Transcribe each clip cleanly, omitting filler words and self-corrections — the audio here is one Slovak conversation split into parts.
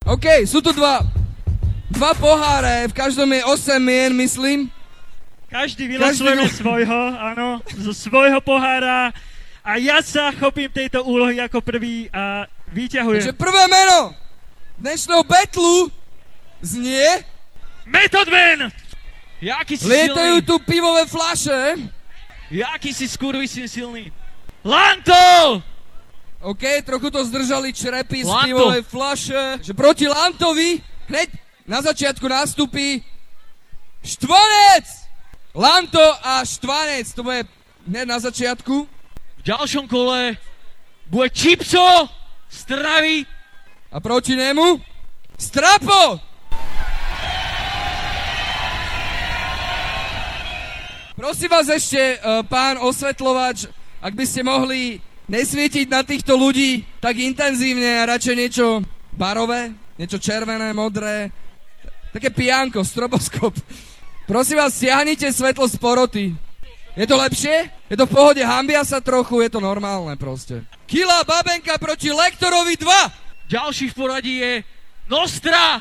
OK, sú tu dva poháre, v každom je 8 mien, myslím. Každý vylosujeme svojho, áno, zo svojho pohára. A ja sa chopím tejto úlohy ako prvý a vyťahujem. Takže prvé meno dnešného betlu znie... Method Man! Jaký si Lietajú silný. tu pivové fľaše. Jaký si skurvysyn silný. Lanto! OK, trochu to zdržali črepy z Lanto. pivovej fľaše. Že proti Lantovi hneď na začiatku nástupí Štvanec! Lanto a Štvanec, to bude hneď na začiatku. V ďalšom kole bude Čipso z Trnavy. A proti nemu Strapo! Prosím vás ešte, pán osvetľovač, ak by ste mohli nesvietiť na týchto ľudí tak intenzívne a radšej niečo barové, niečo červené, modré, také pijanko, stroboskop. Prosím vás, stiahnite svetlo z poroty. Je to lepšie? Je to v pohode, hambia sa trochu, je to normálne proste. Kila Babenka proti Lektorovi 2. Ďalší v poradí je Nostra.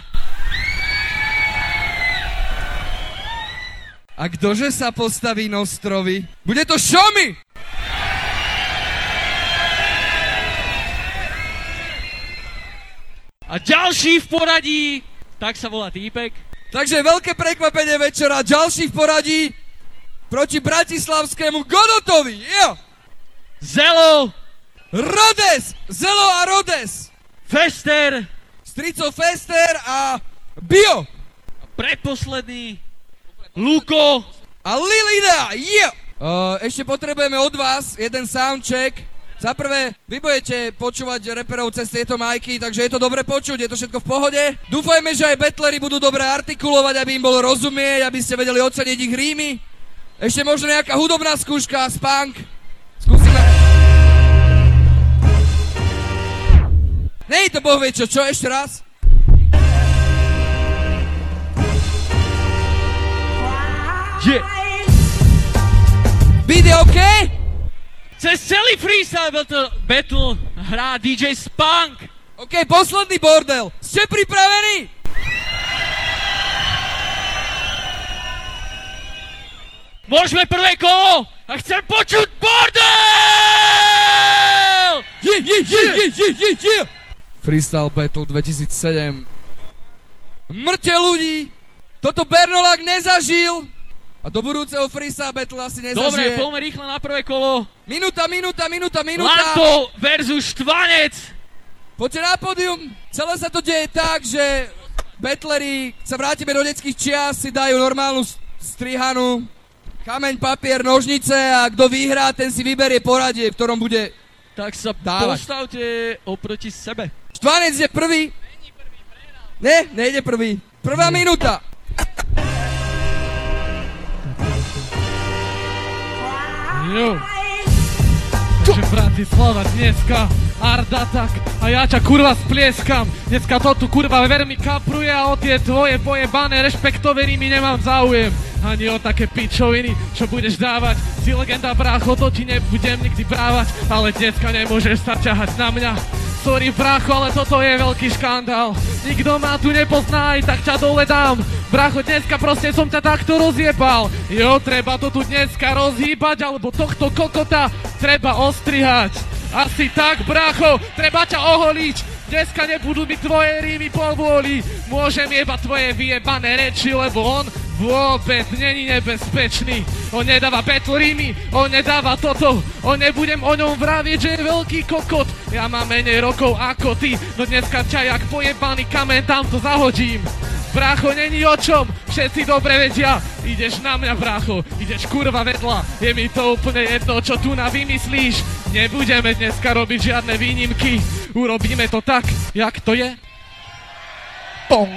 A kdože sa postaví Nostrovi? Bude to Šomi! A ďalší v poradí, tak sa volá týpek. Takže veľké prekvapenie večera, ďalší v poradí proti bratislavskému Godotovi. Jo! Zelo. Rodes! Zelo a Rodes! Fester. Strico Fester a Bio! A predposledný Luko a Lilida, jo! Ešte potrebujeme od vás jeden soundcheck. Za prvé, vy budete počúvať reperov cez tieto majky, takže je to dobre počuť, je to všetko v pohode. Dúfajme, že aj betleri budú dobre artikulovať, aby im bolo rozumieť, aby ste vedeli oceniť ich rímy. Ešte možno nejaká hudobná skúška, spunk. Skúsime. Nej to boh vie čo, ešte raz? Je. Beat je OK? Cez celý freestyle battle hrá DJ Spunk. OK, posledný bordel. Ste pripravení? Môžeme prvé kolo a chcem počuť bordel! Yeah. Freestyle Battle 2007. Mŕte ľudí! Toto Bernolák nezažil! A do budúceho Freestyle Battle asi nezažije. Dobre, poďme rýchle na prvé kolo. Minúta. Lanto versus Štvanec. Poďte na pódium. Celé sa to deje tak, že battleri, sa vrátime do detských čias, si dajú normálnu strihanú, kameň, papier, nožnice a kto vyhrá, ten si vyberie poradie, v ktorom bude tak sa dávať. Postavte oproti sebe. Štvanec je prvý. Ne, nejde prvý. Prvá minúta. Jo. Takže Bratislava dneska Arda tak a ja ťa kurva splieskam. Dneska to tu kurva veľmi kapruje a o tie tvoje pojebané rešpektové rímy nemám záujem. Ani o také pičoviny, čo budeš dávať. Si legenda brácho, to ti nebudem nikdy brávať. Ale dneska nemôžeš sa ťahať na mňa. Sorry brácho, ale toto je veľký škandál. Nikto ma tu nepozná, aj tak ťa dole dám. Brácho, dneska proste som ťa takto rozjebal. Jo, treba to tu dneska rozhýbať, alebo tohto kokota treba ostrihať. Asi tak, brácho, treba ťa oholiť. Dneska nebudú mi tvoje rímy povôli. Môžem jebať tvoje vyjebané reči, lebo on vôbec není nebezpečný. On nedáva battle rímy, on nedáva toto. On nebudem o ňom vraviť, že je veľký kokot. Ja mám menej rokov ako ty, no dneska ťa jak pojebaný kamen tamto zahodím. Brácho, není o čom, všetci dobre vedia. Ideš na mňa, brácho, ideš kurva vedľa. Je mi to úplne jedno, čo tu na vymyslíš. Nebudeme dneska robiť žiadne výnimky. Urobíme to tak, jak to je. Pong.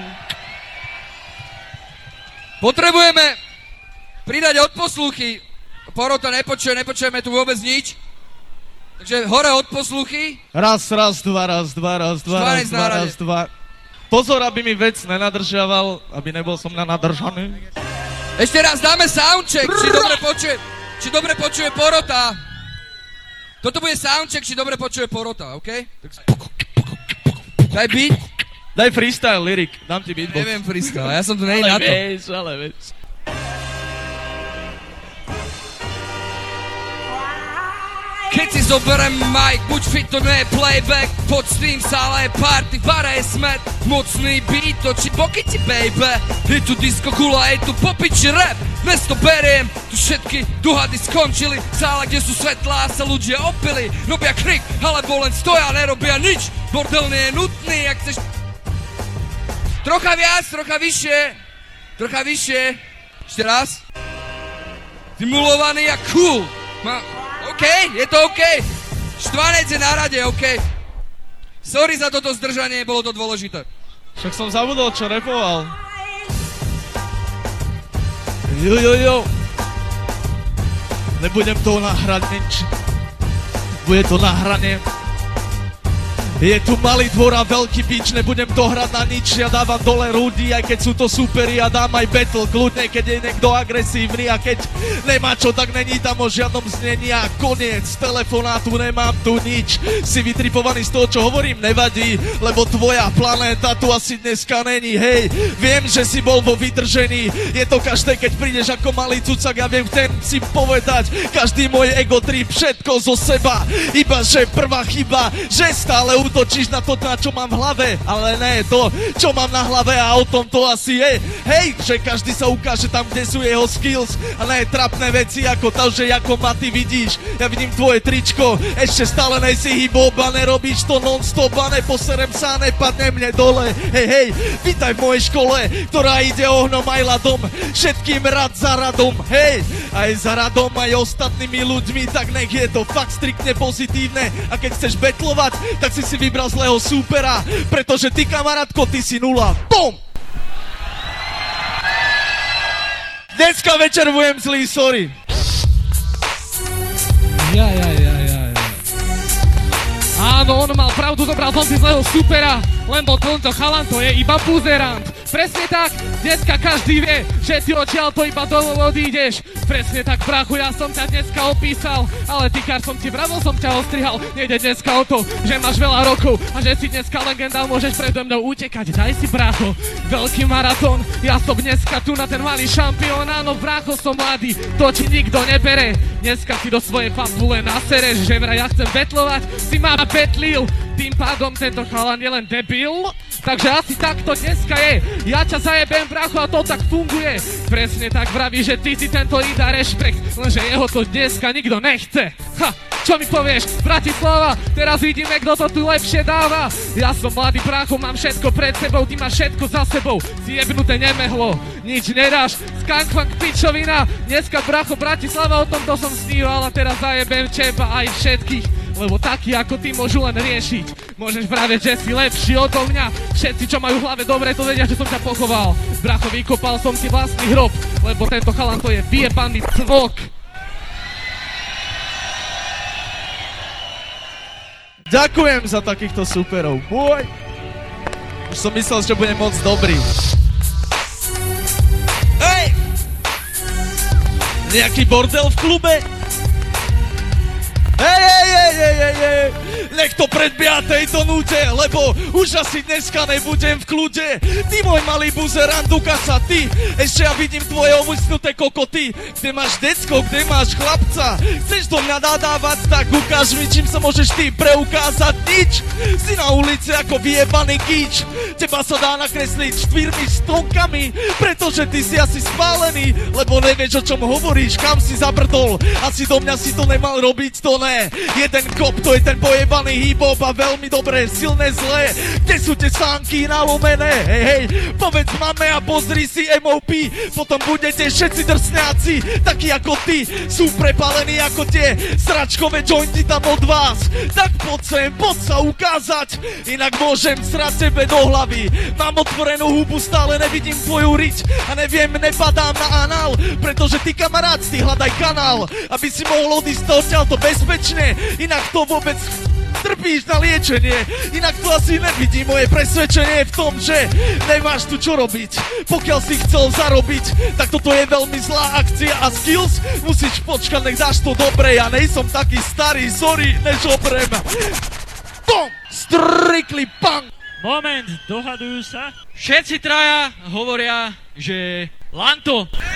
Potrebujeme pridať odposluchy. Porota nepočujeme tu vôbec nič. Takže hore odposluchy. Raz, dva. Pozor, aby mi vec nenadržiaval, aby nebol som nadržaný. Ešte raz dáme soundcheck, či dobre počuje porota. Toto bude soundcheck, či dobre počuje porota, OK? Daj beat. Daj freestyle, lyrik, dám ti beatbox. Neviem freestyle, ja som tu nej na to. Ale vieš. Keď si zoberem mic, buď fit, to nie je playback. Pod stream, sále je party, v bare je smet. Mocný beat, točí boky ti, baby. Je tu disco kula, je tu popiči rap. Dnes to beriem, tu všetky duhady skončili. Sále, kde sú svetlá, sa ľudia opili. Robia krik, alebo len stoja, nerobia nič. Bordel nie je nutný, ak chceš... Trocha viac, trocha vyššie. Ešte raz. Stimulovaný a cool. OK, je to OK. Štvanec je na rade, OK. Sorry za toto zdržanie, bolo to dôležité. Však som zabudol, čo repoval. Jo. Nebudem to nahrať nič. Bude to nahranie. Je tu malý dvor a veľký bič, nebudem to hrať na nič. Ja dávam dole rúdy, aj keď sú to superi. Ja dám aj battle, kľudne, keď je niekto agresívny. A keď nemá čo, tak není tam o žiadnom znení. A koniec telefonátu, nemám tu nič. Si vytripovaný z toho, čo hovorím, nevadí, lebo tvoja planéta tu asi dneska není. Hej, viem, že si bol vo vydržení. Je to každé, keď prídeš ako malý cucak. Ja viem, chcem si povedať, každý môj ego trip, všetko zo seba. Iba, že prvá chyba, že stále útočíš na to, na čo mám v hlave, ale ne to, čo mám na hlave, a o tom to asi je. Hej, že každý sa ukáže tam, kde sú jeho skills, a ne trapné veci ako to, že ako ma ty vidíš. Ja vidím tvoje tričko, ešte stále nejsi hip-hop a nerobíš to non-stop a neposerem sa a nepadne mne dole. Hej, vítaj v mojej škole, ktorá ide ohnom aj ľadom, všetkým rad za radom. Hej, aj za radom, aj ostatnými ľuďmi, tak nech je to fakt striktne pozitívne. A keď chceš betlovať, tak si vybral zlého súpera, pretože ty, kamarátko, ty si nula. Bum! Dneska večer budem zlý, sorry. Ja. Áno, on mal pravdu, zobral som si zlého supera, lebo tento chalan to je iba buzerant. Presne tak, dneska každý vie, že ty odtiaľ to iba domov odídeš. Presne tak, brachu, ja som ťa dneska opísal, ale týkar som ti vravil, som ťa ostrihal. Nejde dneska o to, že máš veľa rokov a že si dneska legenda, môžeš predo mnou utekať. Daj si, bracho, veľký maratón, ja som dneska tu na ten malý šampión. Áno, bracho, som mladý, to ti nikto nebere. Dneska si do svojej fabule nasereš, že vraj ja chcem betlovať, si ma betlil. Tým pádom tento chalan je len debil, takže asi takto dneska je. Ja ťa zajebem, bracho, a to tak funguje. Presne tak vraví, že ty si tento ida rešpekt, lenže jeho to dneska nikto nechce. Ha, čo mi povieš, Bratislava? Teraz vidíme, kto to tu lepšie dáva. Ja som mladý, bracho, mám všetko pred sebou, ty máš všetko za sebou. Si jebnuté nemehlo, nič nedáš, skankfang pičovina. Dneska, bracho, Bratislava, o tomto som sníval a teraz zajebem teba aj všetkých. Lebo takí ako ty môžu len riešiť. Môžeš vraviť, že si lepší odo mňa. Všetci, čo majú v hlave dobre, to vedia, že som ťa pochoval. Bracho, vykopal som ti vlastný hrob, lebo tento chalan to je vyjebaný cvok. Ďakujem za takýchto superov. Boj! Už som myslel, že budem moc dobrý. Hej! Nejaký bordel v klube? Hej, nech to predbieha tejto núte, lebo už asi dneska nebudem v kľude. Ty, môj malý buzerant, ukáž sa ty, ešte ja vidím tvoje ovysnuté kokoty. Kde máš decko, kde máš chlapca? Chceš do mňa nadávať, tak ukáž mi, čím sa môžeš ty preukázať. Nič, si na ulici ako vyjebaný gíč. Teba sa dá nakresliť 4 stronkami, pretože ty si asi spálený, lebo nevieš, o čom hovoríš, kam si zabrdol. Asi do mňa si to nemal robiť, to ne. Jeden kop, to je ten pojebaný hip-hop a veľmi dobré, silné, zlé. Kde sú tie sánky nalomené? Hej, povedz mame a pozri si MOP. Potom budete všetci drsňáci, takí ako ty. Sú prepálení ako tie sračkové jointy tam od vás. Tak poď sem, poď sa ukázať, inak môžem srať tebe do hlavy. Mám otvorenú hubu, stále nevidím tvoju riť a neviem, nepadám na anál, pretože ty, kamarát, si hľadaj kanál, aby si mohol odísť odtiaľto bezpečne, inak to vôbec trpíš na liečenie. Inak to asi nevidí moje presvedčenie v tom, že nemáš tu čo robiť. Pokiaľ si chcel zarobiť, tak toto je veľmi zlá akcia a skills musíš počkať, nech dáš to dobre. Ja nejsom taký starý, sorry, nežobrem. Bom! Strictly punk! Moment, dohadujú sa. Všetci traja hovoria, že Lanto.